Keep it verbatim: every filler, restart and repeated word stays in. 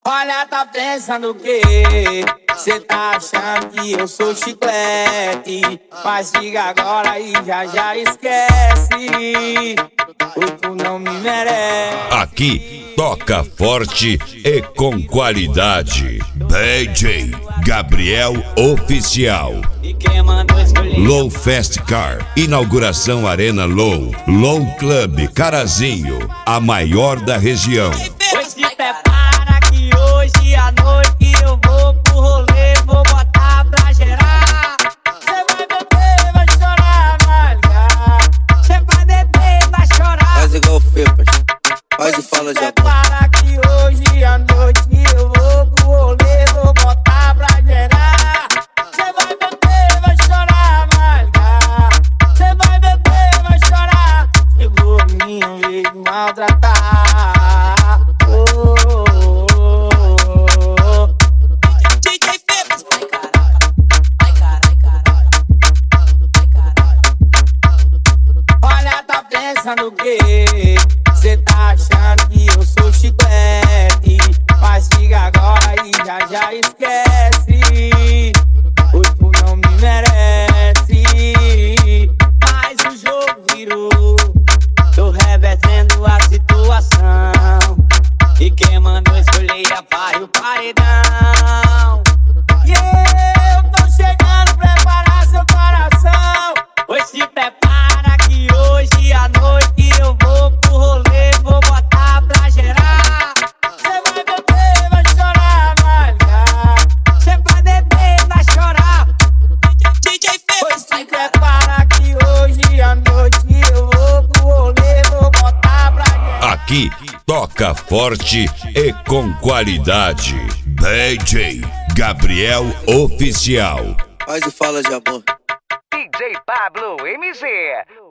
Olha, tá pensando o quê? Cê tá achando que eu sou chiclete? Mas diga agora e já já esquece. Tu não me merece. Aqui toca forte e com qualidade. D J Gabriel Oficial. E quem mandou escolher? Low Fast Car, inauguração Arena Low, Low Club Carazinho, a maior da região. Pois se prepara que hoje à noite eu vou pro rolê, vou botar pra gerar. Cê vai beber, vai chorar, vai ligar. Cê vai beber, vai chorar. Faz igual o Fepas, faz e fala de amor. Prepara que hoje à noite eu vou pro rolê, vou botar pra gerar. Cê vai beber, vai chorar, vai ligar. Cê vai beber, vai chorar. Chegou a minha vez de maltratar. Pensando o quê? Cê tá achando que eu sou chiclete? Mas diga agora e já já esquece. Pois tu não me merece. Mas o jogo virou, tô revertendo a situação. E quem mandou escolher a vai o paredão. E eu tô chegando, preparar seu coração. Pois se prepara que hoje à noite eu vou pro rolê, vou botar pra gerar. Cê vai beber, vai chorar, vai ligar. Cê vai beber, vai chorar. D J Fepas. Pois se prepara que hoje à noite eu vou pro rolê, vou botar pra gerar. Aqui toca forte e com qualidade. D J Gabriel Oficial. Faz e fala de amor. D J Pablo M Z.